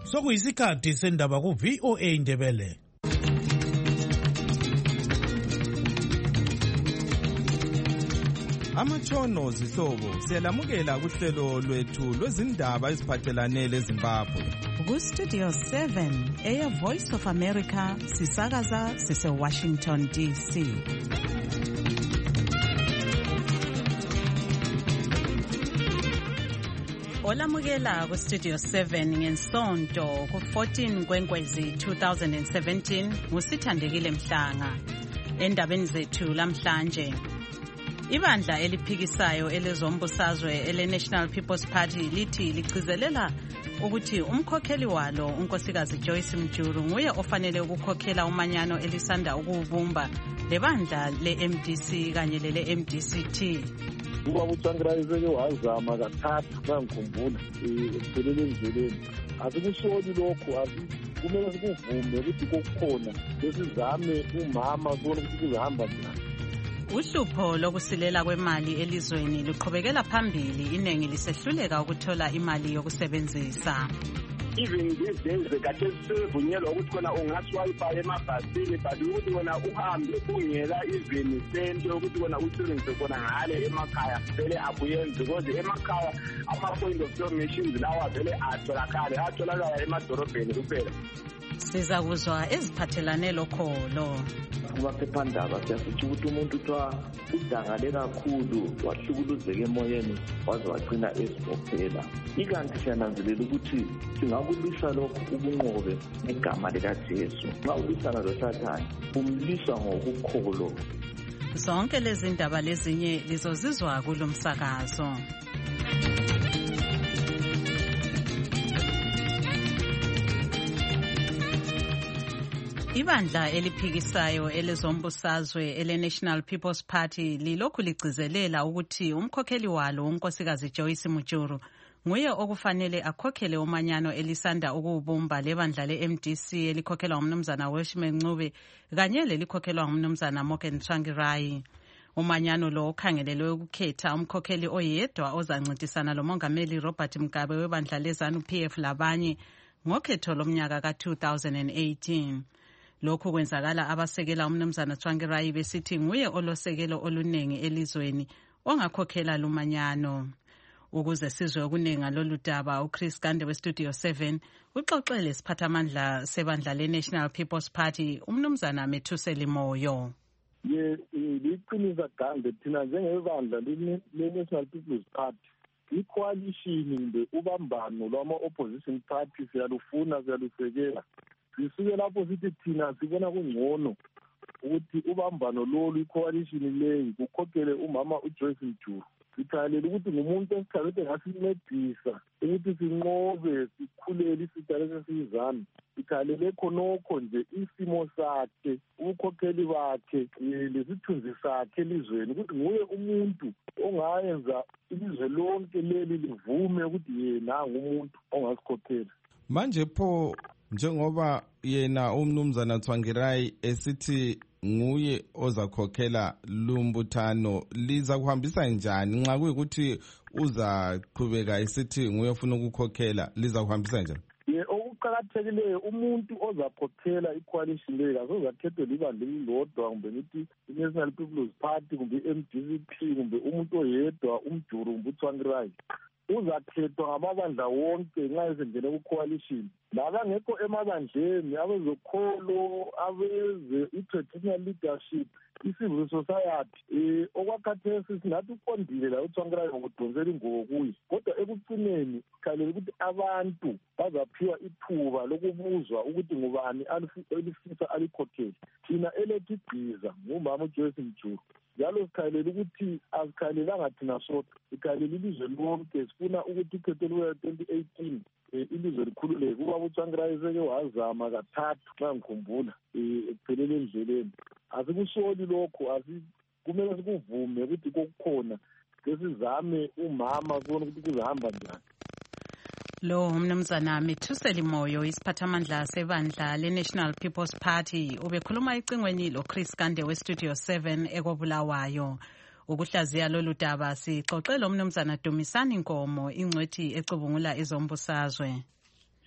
Sokuyisikhathi sendaba ku VOA Indebele. Amatshono zihlobo siyalamukela kuhlelo lwethu lwezindaba eziphathelane leZimbabwe. Ku Studio 7 Air Voice of America sisakaza sise Washington DC. Olamukela ku Studio 7 ngensonto ku 14 Nkwenkwezi 2017 nguSithandekile Mhlanga. Endabeni zethu lamhlanje, ibandla eliphikisayo elezombusazwe ele-National People's Party lithi ligcizelela ukuthi umkhokheli walo unkosikazi Joyce Mjuru nguye ofanele ukukhokhela umanyano elisanda ukuwubumba lebandla le-MDC kanye lele-MDCT. Ubaba uTsvangirai seke wazama kathathu ngangikhumbula ekuphelele endleleni. Asikusoli lokho, kumele sikuvume ukuthi kokukhona besizame umama kubona ukuthi kuzahamba njani. Uhlupho lokusilela kwemali elizweni luqhubekela phambili, iningi lisehluleka ukuthola imali yokusebenzisa. Even these days bekade sivunyelwa ukuthi khona ungaswipe emabhasini, but ukuthi wena uhambe ungela even sente ukuthi wena usebenzise khona ngale emakhaya vele akuyenzi, because emakhaya ama-point of sale machines lawa vele atholakala emadorobheni kuphela. Siza kuzwa eziphathelane lokholo. Kumaphephandaba siyasitsho ukuthi umuntu kuthiwa udangale kakhulu wahlukuluzeka emoyeni waze wagcina esibophela. Ikanti siyananzelela ukuthi singakulwisa lokhu ubunqobe ngegama likaJesu. Nxa ulwisana loSathane umlwisa ngokukholo. Zonke lezi ndaba lezinye lizozizwa kulo msakazo. Ibandla eliphikisayo elezombusazwe ele-National People's Party lilokhu ligcizelela ukuthi umkhokheli walo unkosikazi Joyce Mjuru nguye okufanele akhokhele umanyano elisanda ukuwubumba lebandla le-MDC elikhokhelwa ngumnumzana Welshman Ncube kanye lelikhokhelwa ngumnumzana Morgan Tsvangirai. Umanyano lo ukhangelelwe ukukhetha umkhokheli oyedwa ozancintisana lomongameli Robert Mugabe webandla leZANU-PF labanye ngokhetho lomnyaka ka-2018. Lokhu kwenzakala abasekela umnumzana Tsvangirai besithi nguye olosekelo olunengi elizweni ongakhokhela lumanyano. Ukuze sizwe okunengi lolu daba, uChris Gande weStudio 7 uxoxele isiphathamandla sebandla le-National People's Party umnumzana Methuseli Moyo. Liqiniso Gande, thina njengebandla le-National People's Party i-coalition ubambano lwama-opposition party siyalufuna, siyalusekela. Sisuke lapho sithi thina sibona kungcono ukuthi ubambano lolu i-coalition leyi kukhokhele umama uJoyce Mjuru. Sikhalela ukuthi ngumuntu esikhalethe ngasincedisa ukuthi sinqobe sikhulele isithaletse siyizana. Sikhalele khonokho nje isimo sakhe, ubukhokheli bakhe, lesithunzi sakhe elizweni, ukuthi nguye umuntu ongayenza ilizwe lonke leli livume ukuthi yena ngumuntu ongasikhokhela. Manje pho njengoba yena umnumzana Tsvangirai esithi nguye ozakhokhela lumbuthano, liza kuhambisa njani nxa kuyikuthi uzaqhubeka esithi nguye ofuna ukukhokhela, liza kuhambisa njani? Okuqakathekileyo umuntu ozakhokhela i-coalition leyo asozakhethwe libandla elilodwa, kumbe ngithi i-National People's Party kumbe i-MDCT kumbe umuntu oyedwa uMjuru kumbe uTsvangirai. Uzakhethwa ngamabandla wonke nxa esengene ku-coalition. Labangekho emabandleni, abezokholo, abeze i-traditional leadership, i-civil society, okwakhathesi singathi uqondile la uTsvangirai ngokudonsela ingubo kuye. Kodwa ekucineni sikhalela ukuthi abantu bazaphiwa ithuba lokubuzwa ukuthi ngubani elifisa alikhokhele. Thina elethu igqiza ngumama uJoyce Mjuru. Njalo sikhalela ukuthi asikhalelanga thina sodwa, sikhalela ilizwe lonke. Sifuna ukuthi ukhetho luka-2018 ilizwe likhululeke. Ubaba uTsvangirai seke wazama kathathu ngangikhumbula ekuphelele endleleni. Asikusoli lokho, kumele sikuvume ukuthi kokukhona besizame umama kubona ukuthi kuzahamba njani. Lo umnumzana Methuseli Moyo, isiphathamandla sebandla le-National People's Party, ubekhuluma icingweni loChris Gande weStudio 7 ekobulawayo. Ukuhlaziya lolu daba sixoxele umnumzana Dumisani Nkomo, ingcwethi ecubungula ezombusazwe.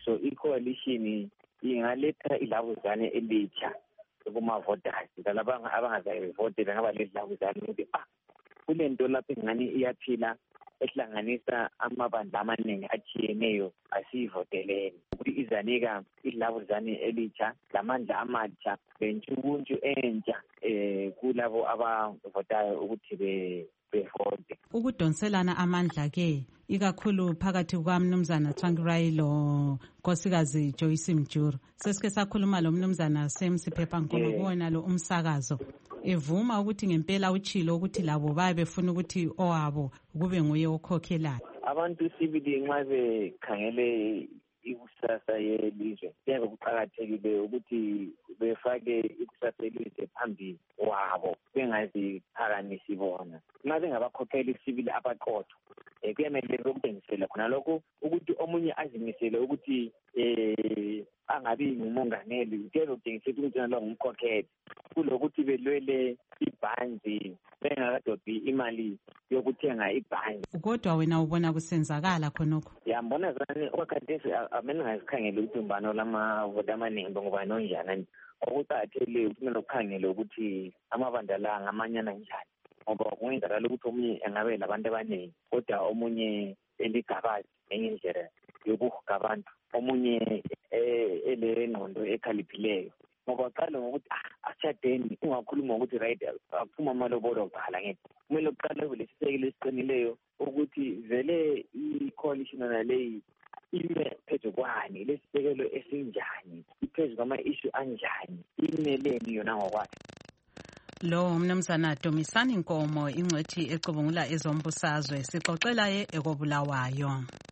so i-coalition ingaletha ilavuzane elitsha kuma-voters lalaba abangazayivotela ngaba lelavuzane ukuthi kule nto lapho ingane iyaphila ehlanganisa amabandla amaningi atshiyeneyo asiyivoteleni ukuthi izanika ilavuzane elitsha lamandla amatsha lentshukuntshu entsha kulabo abavotayo ukuthi bevote. Ukudonselana amandla-ke ikakhulu phakathi kukaMnumzana Tsvangirai lo Nkosikazi Joyce Mjuru. Sesike sakhuluma lo Mnumzana Semsi Phephankoma kuwona lo umsakazo evuma ukuthi ngempela uchilo ukuthi labo baye befuna ukuthi owabo kube nguye okhokhelayo. Abantu sibili nxa bekhangele ikusasa yelizwe kuyabe kuqakathekile ukuthi befake ikusasa yelizwe phambili wabo bengaziphakamisi bona. Nxa bengabakhokheli sibili abaqotho kuyamele bekutshengisele khona lokho ukuthi omunye azimisele ukuthi angabi ngumongameli kuyabe kutshengisela ukuthi nalo ngumkhokheli kulokuthi belwele ibhanzi bengakadobhi imali yokuthenga ibhanzi. Kodwa wena ubona kusenzakala khonokho? Yambona zane okwakhathesi amene ngazikhangele ukuthi umbano lamavoti amaningi ngoba nonjani okuqakathekile kumele ukukhangele ukuthi amabandla la ngamanyana njani ngoba kungenzakala ukuthi omunye engabe labantu abaningi kodwa omunye eligabazi enye indlela yokuhuga abantu omunye elengqondo ekhaliphileyo ngoba qala ngokuthi asishadeni ungakhuluma ngokuthi right aphuma amalobolo bhala ngithi kumele uqale kulesisekelo esiqinileyo ukuthi vele i-coalition naleyi ime phezu kwani lesisekelo esinjani iphezu kwama-issue anjani imeleni yona ngokwayo. Lo Mnumzana Dumisani Nkomo ingcwethi ecubungula ezombusazwe sixoxela ekobulawayo.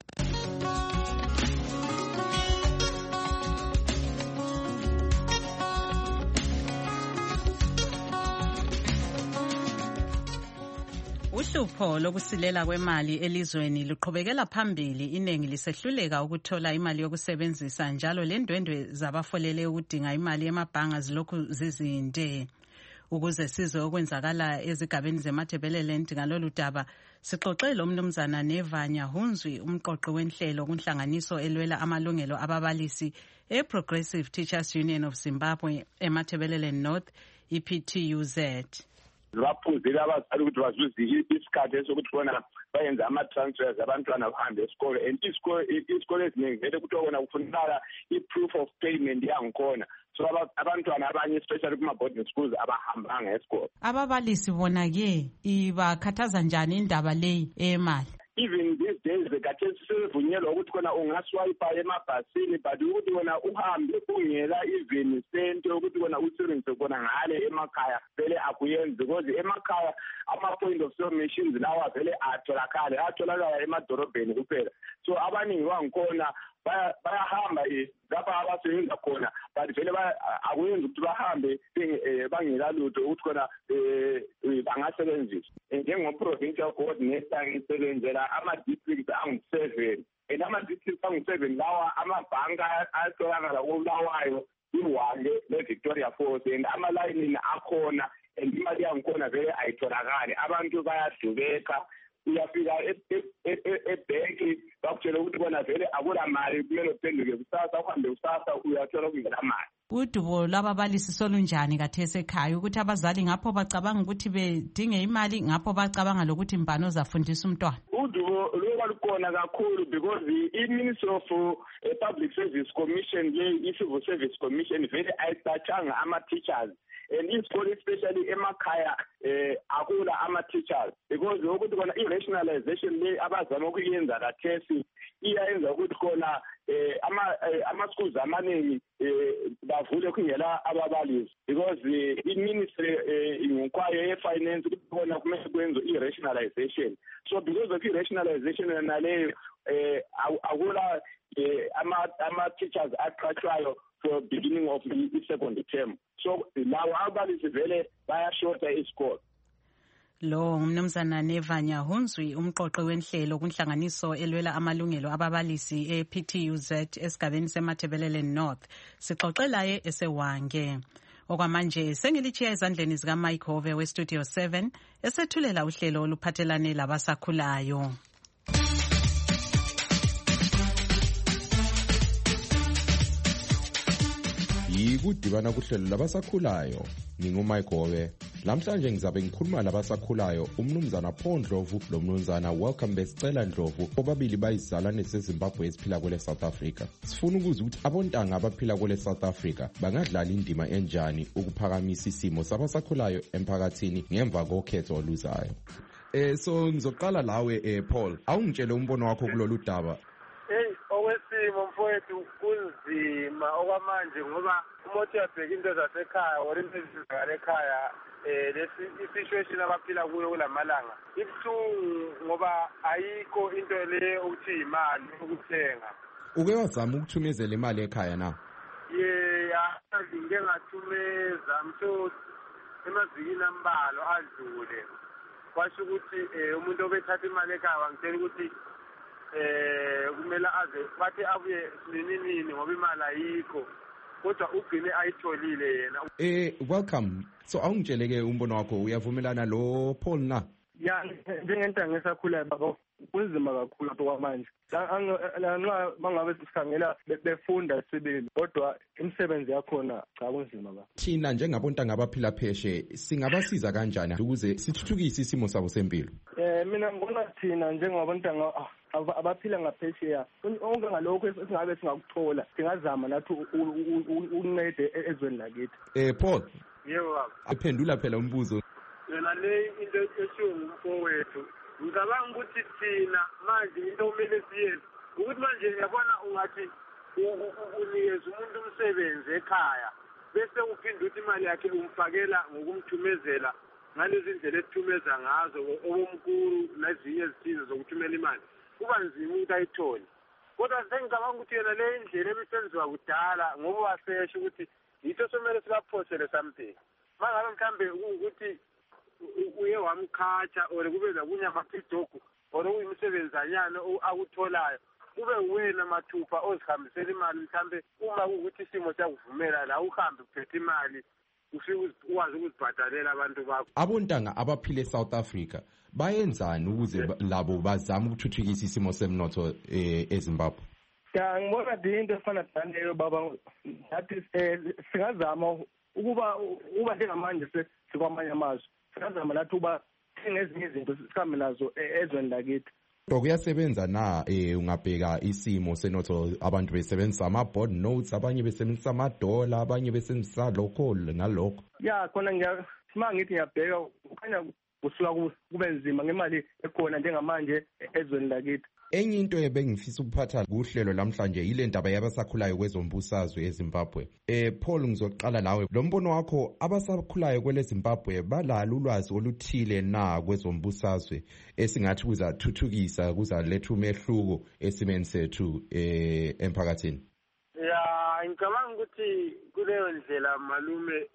Uhlupho lokusilela kwemali elizweni luqhubekela phambili iningi lisehluleka ukuthola imali yokusebenzisa njalo lendwendwe zabafolele ukudinga imali emabhanga zilokhu zizinde. Ukuze sizwe okwenzakala ezigabeni zeMatabeleland ngalolu daba sixoxe lo Mnumzana Nevanya Hunzwi umqoqi wenhlelo kunhlanganiso elwela amalungelo ababalisi eProgressive Teachers Union of Zimbabwe eMatabeleland North EPTUZ. Baphuzile abazali ukuthi bazuze isikhathi esokuthi bona bayenza ama-transfers abantwana bahambe esikole and isikole eziningi vele kuthiwa kona kufunakala i-proof of payment yangikhona so abantwana abanye especially kuma-boarding schools abahambanga esikole. Ababalisi bona-ke ibakhathaza njani indaba leyi eyemali? Even these days bekhathesi sevunyelwa ukuthi khona ungaswayipa emabhasini but ukuthi wena uhambe ungela even sente ukuthi wena usebenzise khona ngale emakhaya vele akuyenzi because emakhaya ama-point of sale machines lawa vele atholakala emadorobheni kuphela so abaningi bangikhona bayahamba lapha abasebenza khona but vele akuyenzi ukuthi bahambe bangela lutho ukuthi khona bangasebenzisa. Njengo-provincial coordinator ngisebenzela ama-districts angu-7 and ama-districts angu-7 lawa amabhanka atholakala kulawayo i-1 le-Victoria Falls and amalayinini akhona and imali yangikhona vele ayitholakali abantu bayadubeka uyafika ebhenki bakutshela ukuthi bona vele akula mali kumele uphenduke kusasa uhambe kusasa uyathola kungela mali. Udubo lwababalisi solunjani khathesi ekhaya ukuthi abazali ngapho bacabanga ukuthi bedinge imali ngapho bacabanga lokuthi mbani ozafundisa umntwana? Udubo luba lukhona kakhulu because i-Ministry of Public Service Commission i-Civil Service Commission vele ayicatshanga ama-teachers and isikole especially emakhaya akula ama-teachers because ukuthi khona i-rationalization le abazama ukuyenza khathesi iyayenza ukuthi khona ama-schools amaningi bavule kungela ababalisi because i-ministry ngokwayo ye-finance ukuthi khona kumele kwenziwe i-rationalization so because of i-rationalization naleyo akula ama-teachers aqhatshwayo for beginning of the second term so lawo ababalisi vele bayashota isikole. Lo Mnumzana Nevanya Hunzwi umqoqi wenhlelo kunhlanganiso elwela amalungelo ababalisi ePTUZ esigabeni seMatabeleland North sixoxela esewange. Okwamanje sengilichiya ezandleni zika Mike Hove we Studio 7 esethulela uhlelo oluphathelane labasakhulayo. ukudibana kuhlelo labasakhulayo. NginguMayigobe. Namhlanje ngizabe ngikhuluma labasakhulayo umnumzana Paul Ndlovu lomnumzana Welcome Besicela Ndlovu, bobabili bayizalwane zeZimbabwe eziphila kwele South Africa. Sifuna ukuzwa ukuthi abontanga abaphila kwele South Africa bangadlala indima enjani ukuphakamisa isimo sabasakhulayo emphakathini ngemva kokhetho oluzayo. So ngizoqala lawe Paul, awungitshele umbono wakho kulolu daba. Okwesimo mfowethu kunzima okwamanje ngoba umothi uyabheka into zasekhaya or into ezizakala ekhaya lesi situation abaphila kuyo kulamalanga ibuhlungu ngoba ayikho into le ukuthi imali ukuthenga. Uke wazama ukuthumezela imali ekhaya na? Ngike ngathumeza mtho emazikini ambalo adlule kwasho ukuthi umuntu obethatha imali ekhaya wangitshela ukuthi kumele aze bathi abuye nini ngoba imali ayikho kodwa ugcine ayitholile yena. Welcome. So awungitsheleke umbono wakho, uyavumelana lo Paul na? Ya njengento ngisakhula baba kunzima kakhulu lapho kwamanje. Lanxa mangabe sikhangela befunda sibili kodwa imisebenzi yakhona cha kunzima baba. Thina njengabontanga abaphila pheshe singabasiza kanjani ukuze sithuthukise isimo sabo sempilo? Mina ngibona thina njengabontanga abaphila ngaphesheya onke ngalokho esingabe singakuthola singazama nathi ukuncede ezweni lakithi. Paul. Yebo baba. Ephendula phela umbuzo. Yena le into eshiwo ngumfowethu ngicabanga ukuthi thina manje into kumele siyenze ukuthi manje yabona ungathi unikeza umuntu umsebenzi ekhaya bese uphinde uthi imali yakhe umfakela ngokumthumezela ngalezi ndlela esithumeza ngazo okomkhulu nezinye izithize zokuthumela imali kuba nzima ukuthi ayithole. Kodwa sengicabanga ukuthi yena le indlela ebisenziwa kudala ngoba wasesha ukuthi yitho somele sibaphosele something mangabe mhlambe ukuthi uye wamkhatha or kube kunyamaphidogu or uyimsebenzanyana akutholayo kube wena mathupha ozihambisela imali mhlambe uma ukuthi isimo siyakuvumela la uhambe uphethe imali ufike ukwazi ukuzibhadalela abantu bakho. Abontanga abaphile eSouth Africa bayenzani ukuze labo bazama ukuthuthukisa isimo semnotho eZimbabwe? Ya ngibona into efana naleyo baba that singazama ukuba njengamanje sikwamanye amazwe singazama nathi uba ngezinye izinto sikhambe nazo ezweni lakithi. Kodwa kuyasebenza na ungabheka isimo senotho abantu besebenzisa ama-board notes, abanye besebenzisa amadola, abanye besebenzisa lokho nalokho? Ya khona ngithi ngiyabheka kukhanya kusuka kube nzima ngemali ekhona njengamanje ezweni lakithi. Enye into ebengifisa ukuphatha kuhlelo namhlanje ile ndaba yabasakhulayo kwezombusazwe eZimbabwe. Paul ngizoqala lawe. Lo mbono wakho, abasakhulayo kwele Zimbabwe balalo ulwazi oluthile na kwezombusazwe esingathi kuzathuthukisa kuzaletha umehluko esimeni sethu emphakathini? Ya ngicabanga ukuthi kuleyo ndlela malume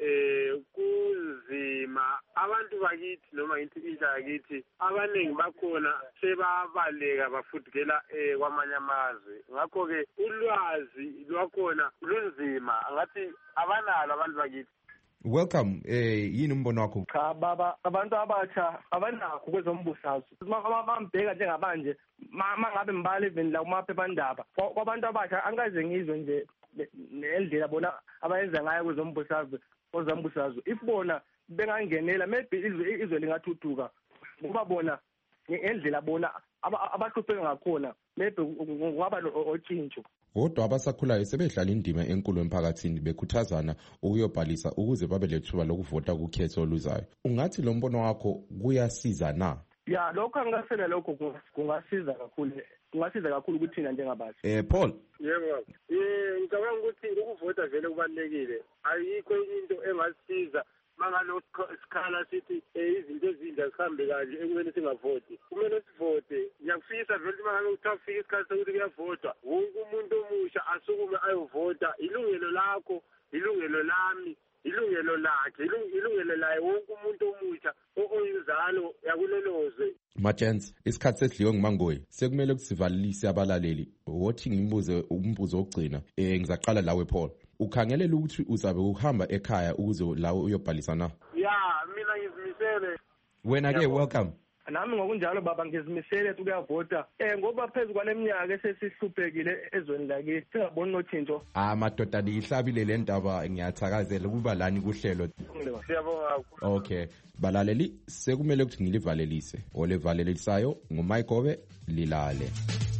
kunzima abantu bakithi noma intsha yakithi abaningi bakhona sebabaleka bafudukela kwamanye amazwe ngakho-ke ulwazi lwakhona lunzima angathi abanalo abantu bakithi. Welcome. Yini umbono wakho? Cha baba abantu abatsha abanakho kwezombusazwe bambheka njengabanje mangabe mbali even la kumaphephandaba kwabantu abatsha angikaze ngizwe nje nendlela bona abayenza ngayo kwezombusazwe if bona bengangenela maybe izwe lingathuthuka ngoba bona ngendlela bona abahlupheka ngakhona maybe kungaba otshintsho. Kodwa abasakhulayo sebedlala indima enkulu emphakathini bekhuthazana ukuyobhalisa ukuze babe lethuba lokuvota kukhetho oluzayo. Ungathi lo mbono wakho kuyasiza na? Ya lokho angasela lokho kungasiza kakhulu ukuthina njengabantu. Paul. Yebo. Ngicabanga ukuthi ukuvota vele kubalekile. Ayikho into engasiza mangalo sikhala sithi izinto ezinhle zihambe kanje ekumele singavoti. Kumele sivote. Ngiyafisa vele mangalo uthafika isikhathi sokuthi kuyavotwa. Wonke umuntu omusha asukume ayovota. Ilungelo lakho, ilungelo lami, ilungelo lakhe, ilungelo laye wonke umuntu omusha oyinzalo yakulelozwe. Majens, isikhathi sesidliwe nguMangoyi. Sekumele ukusivalise abalaleli. Wothi ngimbuze umbuzo ogcina. Ngizaqala lawe Paul. Ukhangelela ukuthi uzabe uhamba ekhaya ukuze lawe uyobhalisa na? Ya, mina ngizimisele. Wena ke welcome. nami ngokunjalo baba ngizimisele ukuyavota ngoba phezu kwaleminyaka esesihluphekile ezweni lakithi singaboni nothinto. Madoda niyihlabile le ndaba, ngiyathakazela ukuba lani kuhlelo. Siyabonga. Okay, balaleli sekumele ukuthi ngilivalelise. Olevalelisayo nguMayigobe Lilale.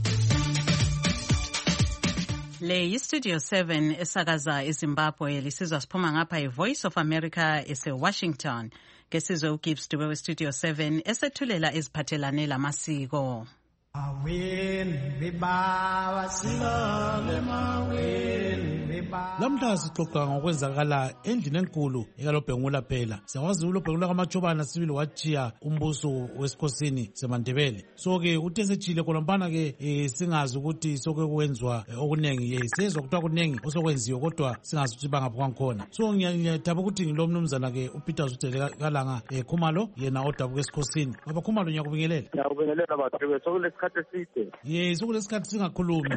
Le yiStudio 7 esakaza eZimbabwe lisizwa siphuma ngapha iVoice of America eseWashington. Ngesizwe uGibbs Dube weStudio 7 esethulela eziphathelane lamasiko. Lamhla sixoxa ngokwenzakala endlini enkulu ekalobhengula phela. Siyakwazi ulobhengula kaMachobana sibili wachiya umbuso wesikhosini seMandebele. So ke uthe sechile khonapana ke singazi ukuthi soke kwenzwa okunengi sezwa kuthiwa kunengi osokwenziwe kodwa singazi ukuthi bangaphi kwangikhona. So ngiyadaba ukuthi ngilomnumzana ke uPeter Zutele Kalanga Khumalo yena odabuka esikhosini. Baba Khumalo ngiyakubingelela. Ngiyakubingelela bathu sokulesikhathi eside. Sokulesikhathi singakhulumi.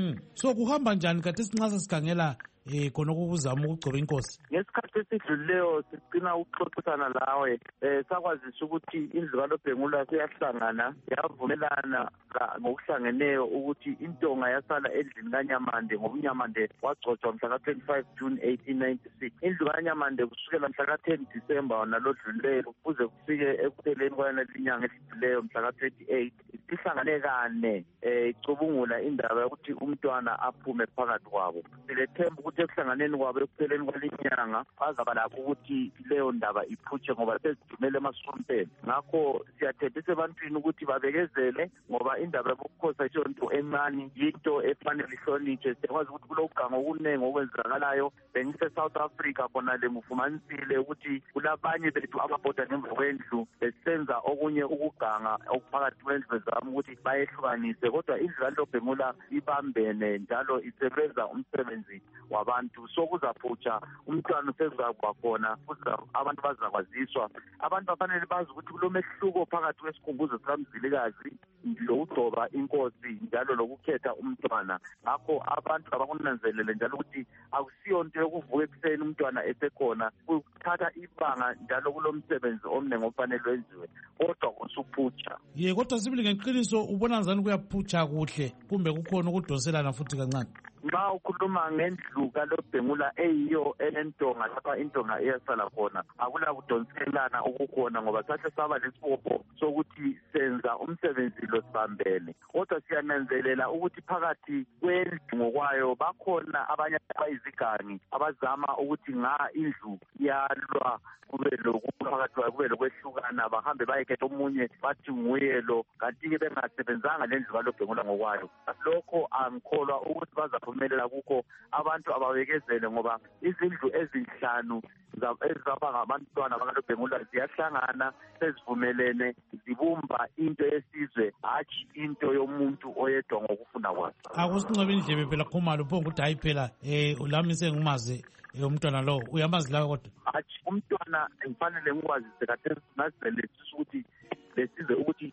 So kuhamba njani kade sinqasa sikhangela khona ukuzama ukugcoba inkosi? Ngesikhathi esidlulileyo sigcina ukuxoxisana lawe sakwazisa ukuthi indlu kalobhengula siyahlangana yavumelana ngokuhlangeneyo ukuthi intonga yasala endlini kaNyamande ngoba uNyamande wagcotshwa mhla ka-25 June 1896. Indlu kaNyamande kusukela mhla ka-10 December wanalodlulileyo kuze kufike ekupheleni kwalelinyanga elidlulileyo mhla ka-28 sihlangane kane icubungula indaba yokuthi umntwana aphume phakathi kwabo. Silethemba ukuthi ekuhlanganeni kwabo ekupheleni kwalinyanga bazaba lapho ukuthi leyo ndaba iphutshe ngoba sezidumele emasontweni. Ngakho siyathembisa ebantwini ukuthi babekezele ngoba indaba yobukhosi ayisonto encane, yinto efanele ihlonitshwe. Siyakwazi ukuthi kulokuganga okuningi okwenzakalayo. Bengise-South Africa khona le ngufumanisile ukuthi kulabanye bethu ababhoda ngemva kwendlu besenza okunye ukuganga okuphakathi kwendlu zami ukuthi bayehlukanise, kodwa indlu kalobhengula ibambene njalo isebenza umsebenzi wabantu. So kuzaphutsha umntwana usezakuba khona, abantu bazakwaziswa. Abantu bafanele bazi ukuthi kulomehluko phakathi kwesikhumbuzo sikamzilikazi lokugcoba inkosi njalo lokukhetha umntwana. Ngakho abantu abakunanzelele njalo ukuthi akusiyo nto yokuvuka ekuseni umntwana esekhona, kuthatha ibanga njalo kulomsebenzi omningi ofanele wenziwe, kodwa usuphutsha. Kodwa sibili ngeqiniso ubona njani kuyaphutsha kuhle kumbe kukhona ukudoselana futhi kancane? Nxa ukhuluma ngendlu kalobhengula eyiyo enentonga lapha intonga eyasala khona, akula kudonselana okukhona ngoba sahle saba lesibopho sokuthi senza umsebenzi lo sibambene. Kodwa siyananzelela ukuthi phakathi kwendlu ngokwayo bakhona abanye abayizigangi abazama ukuthi indlu yalwa kube lokuphakathi kube lokwehlukana, bahambe bayekhetha omunye bathi nguye lo, kanti-ke bengasebenzanga le ndlu kalobhengula ngokwayo. Lokho angikholwa ukuthi bazaphumelela kukho. Abantu ababekezele ngoba izindlu ezinhlanu ezizaba ngabantwana bakalobhengula ziyahlangana, sezivumelene, zibumba into yesizwe, hatshi into yomuntu oyedwa ngokufuna kwakhe. Akusinqobe indlebe phela Khumalo phonga ukuthi hayi phela lami sengimazi umntwana lo uyamazi la kodwa. Hatshi umntwana ngifanele ngikwazise kade nazelesisa ukuthi lesizwe ukuthi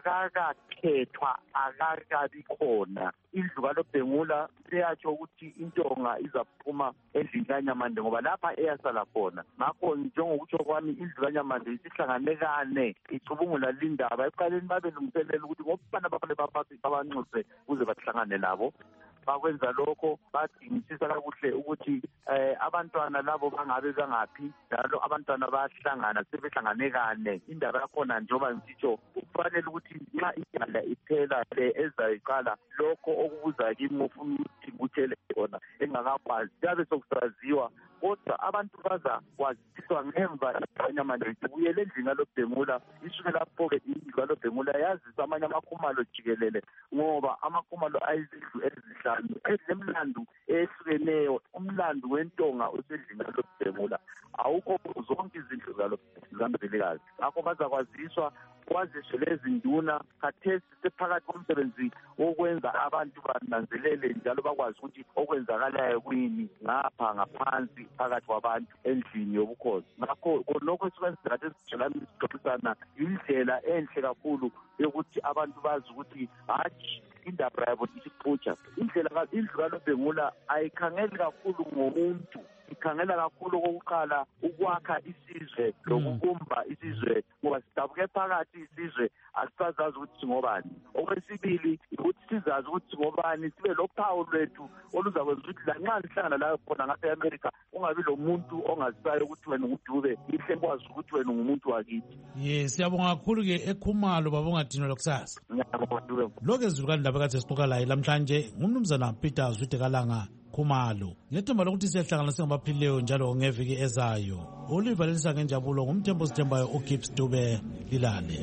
akakakhethwa, akakabi khona. Indlu kalobhengula seyatsho ukuthi intonga izaphuma endlini kaNyamande ngoba lapha eyasala khona. Ngakho njengokutsho kwami indlu kaNyamande isihlangane kane icubungula lindaba. Ekuqaleni babelungiselela ukuthi ngobana babanxuse kuze bahlangane labo. Bakwenza lokho badingisisa kakuhle ukuthi abantwana labo bangabe bangaphi, njalo abantwana bayahlangana sebehlangane kane. Indaba yakhona njengoba ngisitsho kufanele ukuthi nxa inyanga iphela le ezayiqala lokho okubuza kimi ufuna ukuthi kuthele khona engakakwazi yabe sokusaziwa, kodwa abantu bazakwaziswa ngemva kaNyamande kubuyele endlini kalobhengula. Isuke lapho-ke indlu kalobhengula yazisa amanye amakhumalo jikelele ngoba amakhumalo ayizindlu ezihlanu ezinemlando ehlukeneyo. Umlando wentonga usendlini kalobhengula awukho zonke izindlu zamzilikazi. Ngakho bazakwaziswa kwaziswe lezi nduna khathesi sephakathi komsebenzi wokwenza abantu bananzelele njalo bakwazi ukuthi okwenzakalayo kuyini ngapha ngaphansi phakathi kwabantu endlini yobukhosi. Ngakho lokho esikwenza khathesi sijelani sixoxisana indlela enhle kakhulu yokuthi abantu bazi ukuthi hatshi indaba yabo isiphutsha. Indlu kalobhengula ayikhangeli kakhulu ngomuntu sikhangela kakhulu okokuqala ukwakha isizwe lokubumba isizwe ngoba sidabuke phakathi isizwe asisazazi ukuthi singobani. Okwesibili ukuthi sizazi ukuthi singobani, sibe lophawu lwethu oluzakwenza ukuthi lanxa sihlangana la khona ngapha e-America ungabi lo muntu ongazisayo ukuthi wena ungudube, ihle kwazi ukuthi wena ungumuntu wakithi. Yes, siyabonga kakhulu-ke eKhumalo babongadinwa lokusasa. Lokhu ezulu kandaba kade sixoxa laye lamhlanje ngumnumzana Peter Zwidekalanga Khumalo. Ngethemba lokuthi siyahlangana singabaphilileyo njalo ngeviki ezayo. Ulivalelisa ngenjabulo ngumthembo sithembayo uGibbs Dube Lilale.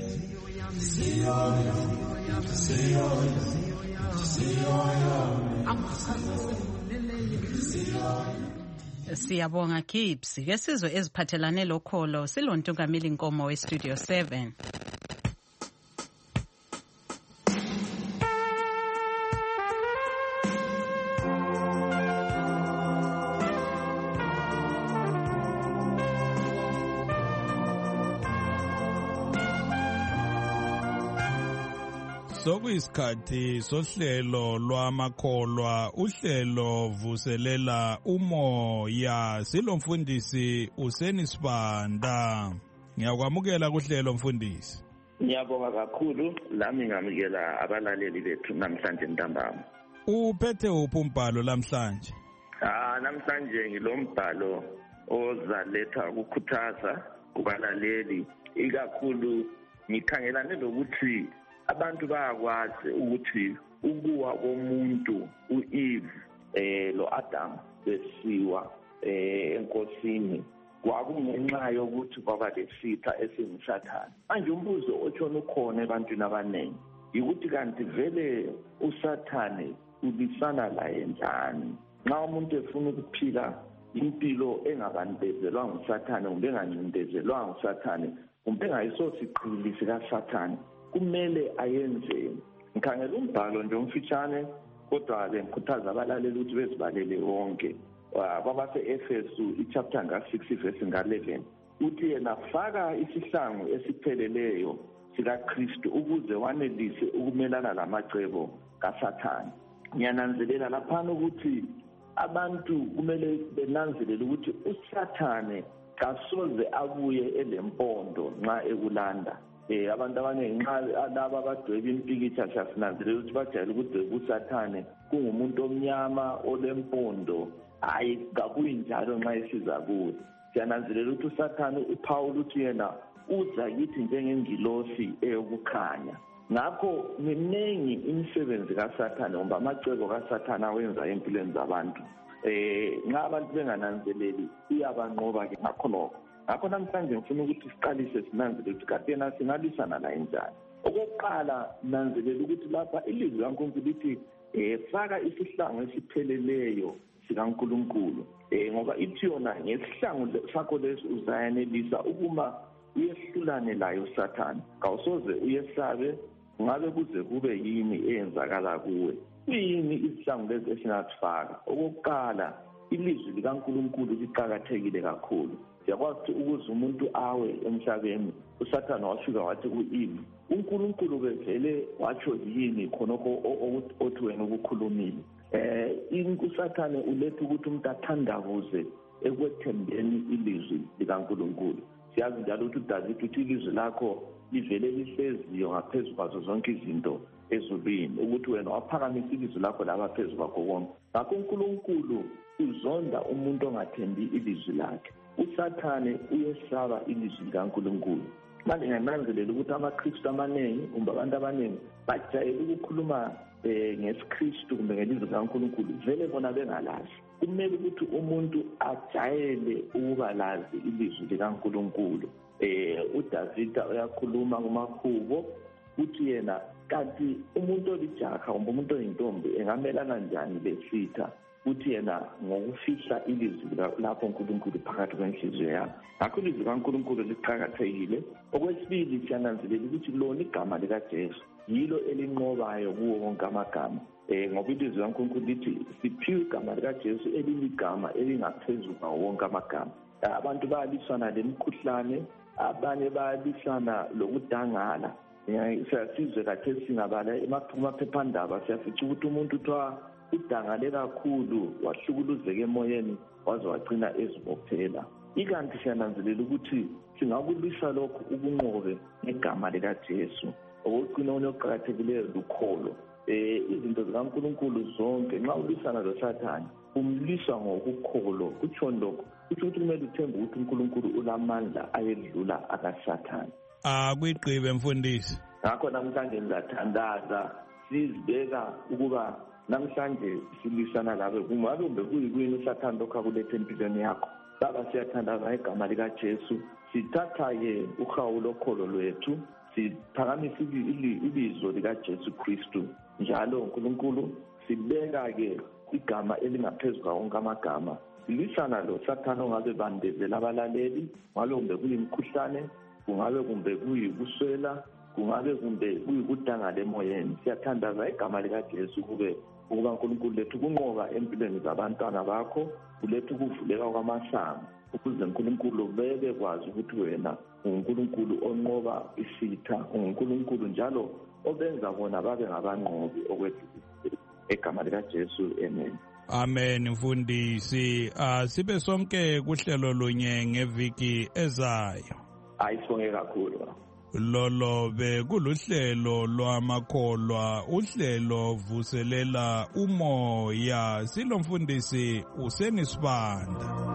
Siyabonga Gibbs. Ke sizwe eziphathelane lokholo silontungameli Nkomo weStudio 7. Sokuyisikhathi sohlelo lwamakholwa, uhlelo vuselela umoya. Silomfundisi Useni Sibanda. Ngiyakwamukela kuhlelo mfundisi. Ngiyabonga kakhulu, lami ngamukela abalaleli bethu namhlanje ntambama. Uphethe uphi umbhalo lamhlanje? Namhlanje ngilombhalo ozaletha ukukhuthaza kubalaleli, ikakhulu ngikhangelane lokuthi abantu bayakwazi ukuthi ukuwa komuntu uEve lo Adam besiwa enkosini kwakungenxa yokuthi kwaba lesitha esinguSathane. Manje umbuzo otshona ukhona ebantwini abaningi ukuthi kanti vele uSathane ubisana laye njani? Nxa umuntu efuna ukuphila impilo engabandezelwa nguSathane kumbe engancindezelwa nguSathane kumbe engayisosiqhili sikaSathane, kumele ayenzeni? Ngikhangela umbhalo nje umfitshane kodwa-ke ngikhuthaza abalaleli ukuthi bezibalele wonke. Kwabase-Efesu ichapter nga-6 verse nga-11 uthi yena faka isihlangu esipheleleyo sikaKristu ukuze wanelise ukumelana lamacebo kaSathane. Ngiyananzelela laphana ukuthi abantu kumele benanzelele ukuthi uSathane kasoze abuye elempondo nxa ekulanda. Abantu abaningi nxa laba abadweba impikitsha siyasinanzelela ukuthi bajayele ukudweba uSathane kungumuntu omnyama olempondo. Hayi, kabuyi njalo nxa esiza kuwe. Siyananzelela ukuthi uSathane uPawulu uthi yena uza kithi njengengilosi eyokukhanya. Ngakho miningi imisebenzi kaSathane ngoba amacebo kaSathane awenza empilweni zabantu. Nxa abantu bengananzeleli uyabanqoba-ke ngakho. Ngakho namhlanje ngifuna ukuthi siqalise sinanzelele ukuthi kade yena singalwisana naye njani. Okokuqala nanzelela ukuthi lapha ilizwi likaNkulunkulu lithi faka isihlangu esipheleleyo sikaNkulunkulu. Ngoba ithi yona ngesihlangu sakho lesi uzayenelisa ukuma uyehlulane layo uSathane. Kawusoze uyesabe ngabe kuze kube yini eyenzakala kuwe. Kuyini isihlangu lesi esingasifaka? Okokuqala ilizwi likaNkulunkulu liqakathekile kakhulu. Siyakwazi ukuze umuntu awe emhlabeni uSathane wafika wathi kuEve uNkulunkulu bevele watsho yini khonokho othi wena ukukhulumile. uSathane uletha ukuthi umuntu athandabuze ekwethembeni ilizwi likaNkulunkulu. Siyazi njalo ukuthi uDavid uthi ilizwi lakho livele lihleziyo ngaphezu kwazo zonke izinto ezulwini, ukuthi wena waphakamisa ilizwi lakho laba phezu kwakho konke. Ngakho uNkulunkulu uzonda umuntu ongathembi ilizwi lakhe. uSathane uyesaba ilizwi likaNkulunkulu. Manje ngiyananzelela ukuthi amaKristu amaningi kumbe abantu abaningi bajayele ukukhuluma ngesiKristu kumbe ngelizwi likaNkulunkulu vele bona bengalazi. Kumele ukuthi umuntu ajayele ukuba lazi ilizwi likaNkulunkulu. uDavida uyakhuluma kumahubo uthi yena kanti umuntu olijaha kumbe umuntu oyintombi engamelana njani lesitha, uthi yena ngokufihla ilizwi lapho uNkulunkulu phakathi kwenhliziyo yakhe. Ngakho ilizwi likaNkulunkulu liqakathekile. Okwesibili siyananzelela ukuthi lona igama likaJesu yilo elinqobayo kuwo wonke amagama. Ngoba ilizwi likaNkulunkulu lithi siphiwe igama likaJesu eliligama elingaphezu kwawo wonke amagama. Abantu bayalisana lemikhuhlane, abanye bayalisana lokudangala. Siyasizwe khathesi singabala emaphephandaba siyafica ukuthi umuntu uthiwa udangale kakhulu wahlukuluzeka emoyeni waze wagcina ezibophela. Ikanti siyananzelela ukuthi singakulwisa lokhu ukunqobe ngegama likaJesu. Okugcina okuqakathekileyo lukholo. Izinto zikaNkulunkulu zonke nxa ulwisana loSathane umlisa ngokukholo. Kutsho lokho kuthi kumele uthembe ukuthi uNkulunkulu ulamandla ayedlula akaSathane. Kuyigqibe mfundisi. Ngakho namhlanje ngizathandaza sizibeka ukuba namhlanje silwisana labe kumbe kuyini uSathane lokho akulethe empilweni yakho. Baba siyathandaza ngegama likaJesu. Sithatha-ke uhawu lokholo lwethu siphakamisa ibizo likaJesu Kristu. Njalo uNkulunkulu sibeka-ke igama elingaphezu kwawo wonke amagama. Silwisana lo Sathane ongabe bandezela abalaleli, ngabe kumbe kuyimkhuhlane, kungabe kumbe kuyikuswela, kungabe kumbe kuyikudangala emoyeni. Siyathandaza igama likaJesu ukuba uNkulunkulu lethu kunqoba empilweni zabantwana bakho, kulethu ukuvuleka kwamasango ukuze uNkulunkulu bebe kwazi ukuthi wena uNkulunkulu onqoba isitha, uNkulunkulu njalo obenza bona babe ngabanqobi okwethu egama likaJesu. Amen. Amen mfundisi. Sibe sonke kuhlelo lunye ngeviki ezayo. Ayisonge kakhulu. Lolo bekuluhlelo lwamakholwa, uhlelo vuselela umoya. Silomfundisi uSenisibanda.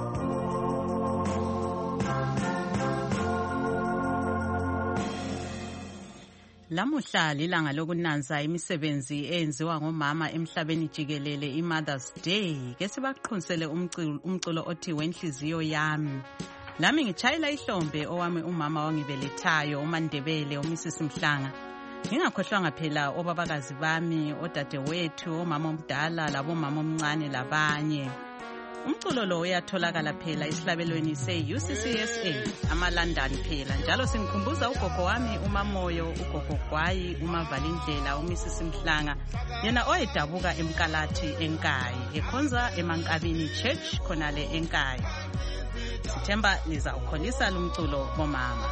Lamuhla lilanga lokunanza imisebenzi eyenziwa ngomama emhlabeni jikelele, iMother's Day. Ke sibaqhunisele umculo othi wenhliziyo yami. Lami ngitshayela ihlombe owami umama wangibelethayo uMandebele uMrs Mhlanga. Ngingakhohlwanga phela obabakazi bami, odadewethu, omama omdala labomama omncane labanye. Umculo lo uyatholakala phela esihlabelweni se-UCCSA amaLondon phela. Njalo singikhumbuza ugogo wami uMamoyo, ugogo Gwayi, uMavalindlela, uMrs Mhlanga, yena oyedabuka eMkalathi eNkayi, ekhonza eMankabini Church khonale eNkayi. Sithemba niza ukholisa lumculo bomama.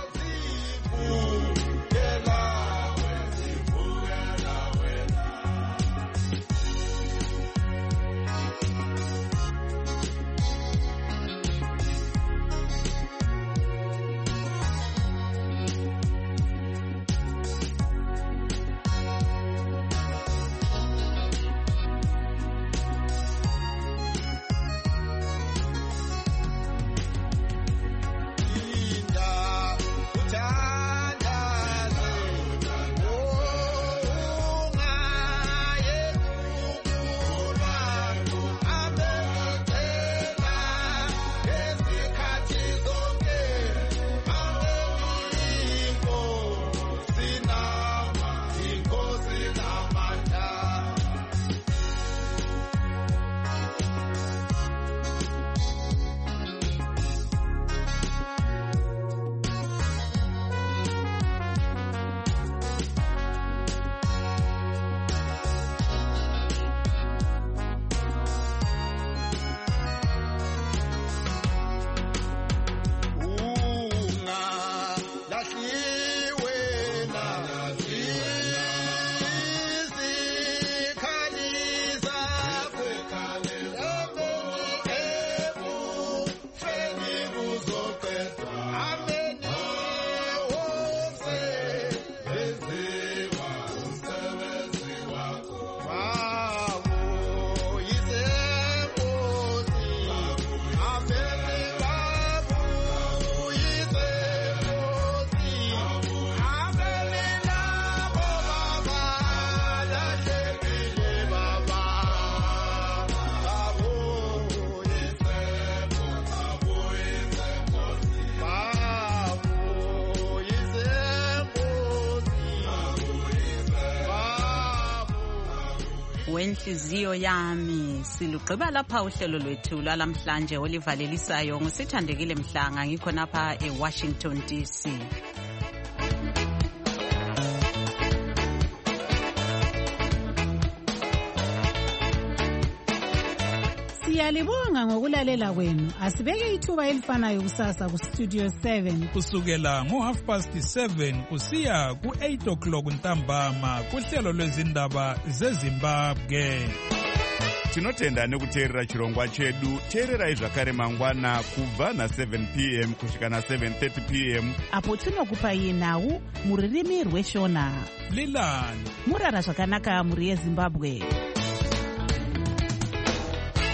Wenhliziyo yami. Silugqiba lapha uhlelo lwethu lwalamhlanje olivalelisayo ngusithandekile Mhlanga, ngikho napha eWashington DC. Siyalibonga ngokulalela kwenu. Asibeke ithuba elifanayo kusasa ku Studio 7 kusukela ngo7:30 kusiya ku8 o'clock ntambama kuhlelo lwezindaba zeZimbabwe. tinotenda nekuteerera chirongwa chedu. teererai zvakare mangwana kubva na7 p.m. kusvika na7:30 p.m. apo tinokupai nhau mururimi rweshona. Lilani murara zvakanaka muri yeZimbabwe.